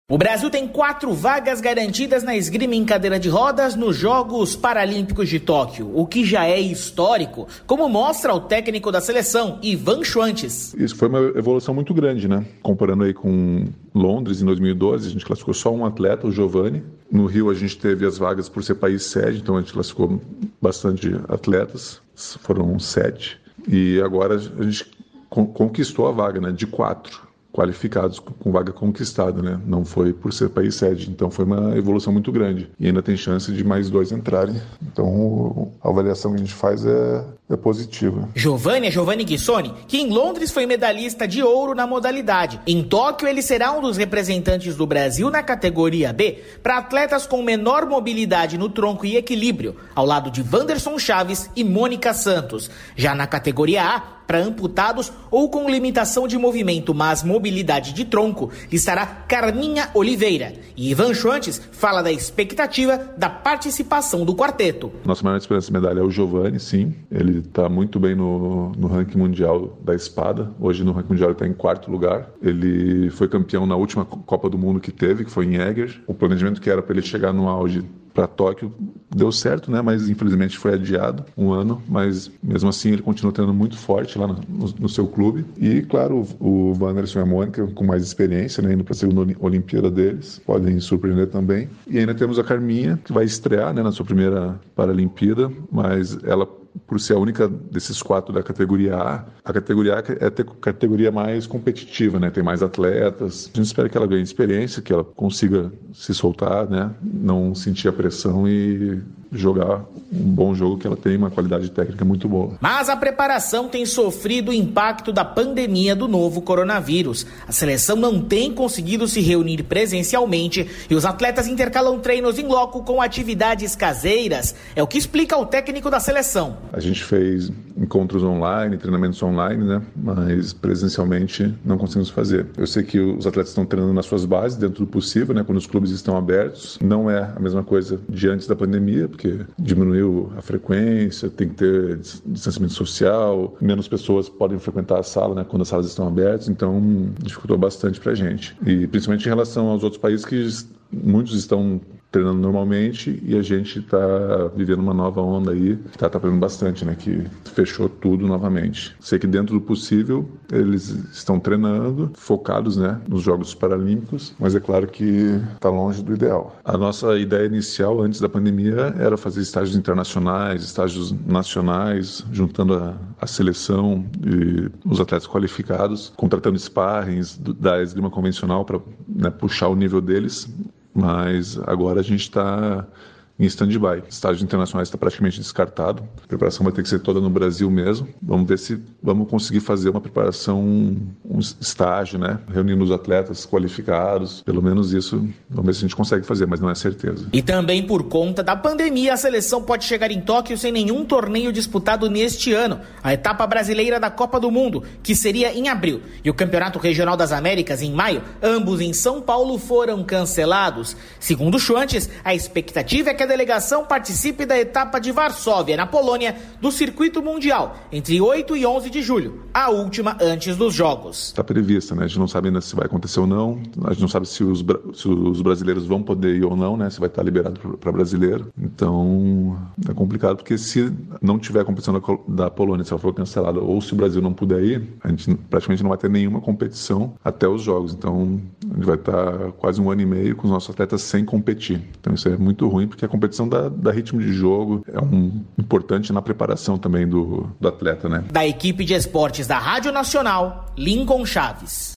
O Brasil tem 4 vagas garantidas na esgrima em cadeira de rodas nos Jogos Paralímpicos de Tóquio, o que já é histórico, como mostra o técnico da seleção, Ivan Schwantes. Isso foi uma evolução muito grande, né? Comparando aí com Londres em 2012, a gente classificou só um atleta, o Giovanni. No Rio a gente teve as vagas por ser país sede, então a gente classificou bastante atletas, foram 7. E agora a gente conquistou a vaga, né? De 4. Qualificados com vaga conquistada, né? Não foi por ser país sede, então foi uma evolução muito grande e ainda tem chance de mais 2 entrarem, então a avaliação que a gente faz é positiva. Giovanni Guissoni, que em Londres foi medalhista de ouro na modalidade. Em Tóquio ele será um dos representantes do Brasil na categoria B para atletas com menor mobilidade no tronco e equilíbrio, ao lado de Wanderson Chaves e Mônica Santos. Já na categoria A, para amputados ou com limitação de movimento, mas mobilidade de tronco, estará Carminha Oliveira. E Ivan Schwantes fala da expectativa da participação do quarteto. Nossa maior esperança de medalha é o Giovanni, sim. Ele está muito bem no ranking mundial da espada. Hoje no ranking mundial ele está em 4º lugar. Ele foi campeão na última Copa do Mundo que teve, que foi em Eger. O planejamento que era para ele chegar no auge para Tóquio deu certo, né? Mas infelizmente foi adiado 1 ano, mas mesmo assim ele continua treinando muito forte lá no seu clube. E claro, o Wanderson e a Mônica com mais experiência, né? Indo para a segunda Olimpíada deles, podem surpreender também. E ainda temos a Carminha, que vai estrear, né, na sua primeira Paralimpíada, mas ela, por ser a única desses 4 da categoria A categoria A é a categoria mais competitiva, né? Tem mais atletas. A gente espera que ela ganhe experiência, que ela consiga se soltar, né? Não sentir a pressão e jogar um bom jogo, que ela tem uma qualidade técnica muito boa. Mas a preparação tem sofrido o impacto da pandemia do novo coronavírus. A seleção não tem conseguido se reunir presencialmente e os atletas intercalam treinos em loco com atividades caseiras. É o que explica o técnico da seleção. A gente fez encontros online, treinamentos online, né? Mas presencialmente não conseguimos fazer. Eu sei que os atletas estão treinando nas suas bases, dentro do possível, né? Quando os clubes estão abertos. Não é a mesma coisa de antes da pandemia, porque diminuiu a frequência, tem que ter distanciamento social, menos pessoas podem frequentar a sala, né? Quando as salas estão abertas, então dificultou bastante pra gente. E principalmente em relação aos outros países que muitos estão treinando normalmente e a gente está vivendo uma nova onda aí, está atrapalhando bastante, né? Que fechou tudo novamente. Sei que dentro do possível eles estão treinando, focados, né, nos Jogos Paralímpicos, mas é claro que está longe do ideal. A nossa ideia inicial antes da pandemia era fazer estágios internacionais, estágios nacionais, juntando a seleção e os atletas qualificados, contratando sparrings da esgrima convencional para, né, puxar o nível deles. Mas agora a gente está em stand-by. Estágio internacional está praticamente descartado. A preparação vai ter que ser toda no Brasil mesmo. Vamos ver se vamos conseguir fazer uma preparação, um estágio, né? Reunindo os atletas qualificados. Pelo menos isso, vamos ver se a gente consegue fazer, mas não é certeza. E também por conta da pandemia, a seleção pode chegar em Tóquio sem nenhum torneio disputado neste ano. A etapa brasileira da Copa do Mundo, que seria em abril, e o Campeonato Regional das Américas em maio, ambos em São Paulo, foram cancelados. Segundo Schwantes, a expectativa é que a delegação participe da etapa de Varsóvia, na Polônia, do Circuito Mundial, entre 8 e 11 de julho, a última antes dos Jogos. Está prevista, né? A gente não sabe ainda se vai acontecer ou não, a gente não sabe se os brasileiros vão poder ir ou não, né? Se vai estar liberado para brasileiro. Então, é complicado, porque se não tiver a competição da Polônia, se ela for cancelada, ou se o Brasil não puder ir, a gente praticamente não vai ter nenhuma competição até os Jogos. Então, a gente vai estar quase 1 ano e meio com os nossos atletas sem competir. Então, isso é muito ruim, porque a competição dá ritmo de jogo, é importante na preparação também do atleta, né? Da equipe de esportes da Rádio Nacional, Lincoln Chaves.